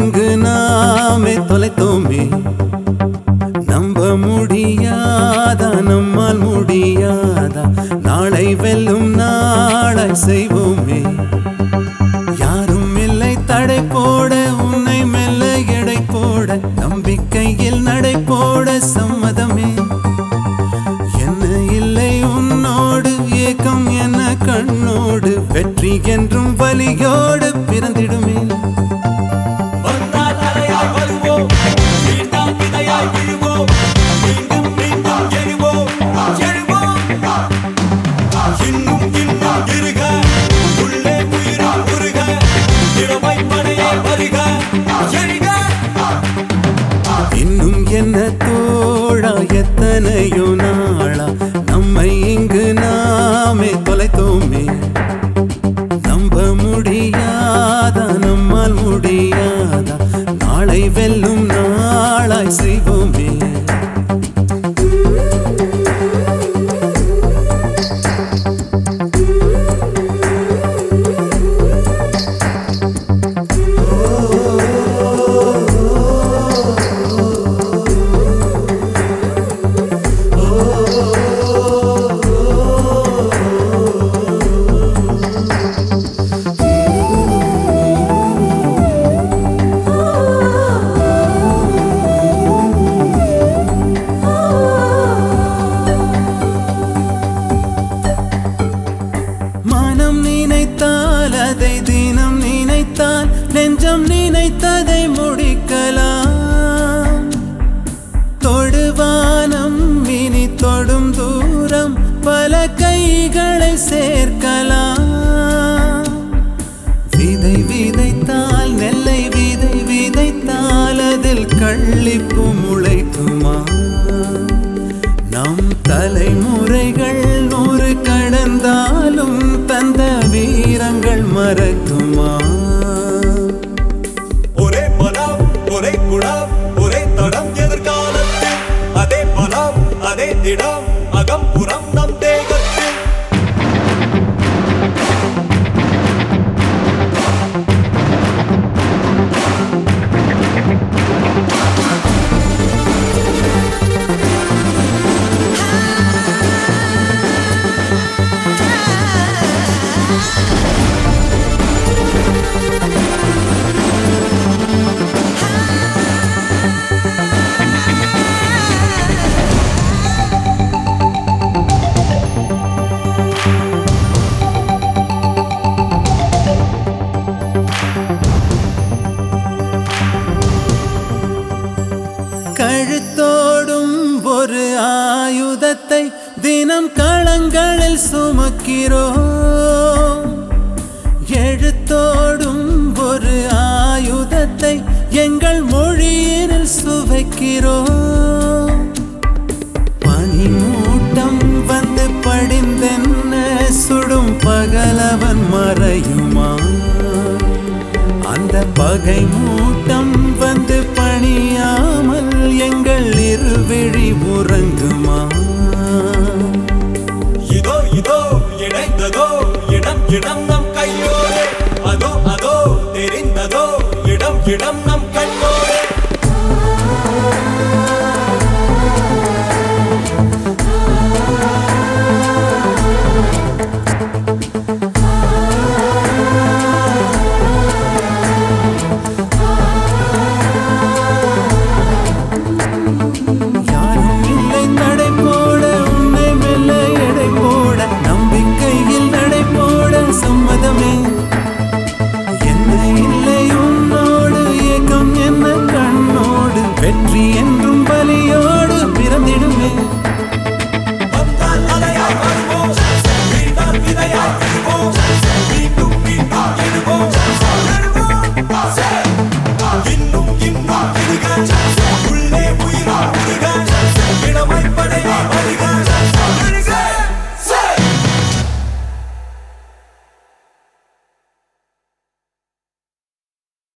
இங்கு நாமே தொலைத்தோமே. நம்ப முடியாதா, நம்மால் முடியாதா, நாளை வெல்லும் நாளாய் செய்வோமே. யாரும் இல்லை தடை போட, உன்னை மெல்ல எடை போட, நம்பிக்கையில் நடை போட சம்மதமே. என்ன இல்லை உன்னோடு, ஏக்கம் என்ன கண்ணோடு, வெற்றி என்றும் வலியோடு பிறந்திடுமே. இன்னும் என்ன தோழா, எத்தனையோ நாளா நம்மை இங்கு நாமே தொலைத்தோமே. நம்ப முடியாதா, நம்மால் முடியாதா, நாளை வெல்லும் நாளாய் செய்வோமே. மனம் நினைத்தால் அதை தினம் நினைத்தால், நெஞ்சம் நினைத்ததை முடிக்கலாம். தொடுவானம் இனி தொடும் தூரம், பல கைகளை சேர்க்கலாம். விதை விதைத்தால், நெல்லை விதை விதைத்தால், அதில் கள்ளிப்பு முளைக்குமா? நம் தலைமுறைகள் 100 கடந்தாலும் தந்த வீரங்கள் மறக்குமா? ஒரே மனம், ஒரே குணம், ஒரே தடம் எதிர்காலத்தில், அதே பலம், அதே திடம், அகம் புறம் நம் தேகத்தில். கழுத்தோடும் ஒரு ஆயுதத்தை தினம் களங்களில் சுமக்கிறோம். எழுத்தோடும் ஒரு ஆயுதத்தை எங்கள் மொழியினில் சுவைக்கிறோம். பனிமூட்டம் வந்து படிந்தென்ன சுடும் பகலவன் மறையுமா? அந்த பகை மூட்டம் வந்து பணியாமல் எங்கள் இருவிழி உறங்குமா? இதோ இதோ இணைந்ததோ இடம் இடம் நம் கையோரே, அதோ அதோ தெரிந்ததோ இடம் இடம் நம் கண்ணோரே. யாரும் இல்லை நடை போட, உன்னை மெல்ல எடை போட, நம்பிக்கையில் நடை போட சம்மதமே. என்ன இல்லை உன்னோடு, ஏக்கம் என்ன கண்ணோடு, வெற்றி என்றும் வலியோடு பிறந்திடுமே. வந்தால் அலையாய் வருவோம், வீழ்ந்தால் விதையாய் விழுவோம், மீண்டும் மீண்டும் எழுவோம், எழுவோம். இன்னும் இன்னும் இருக, உள்ளே உயிரா உருக.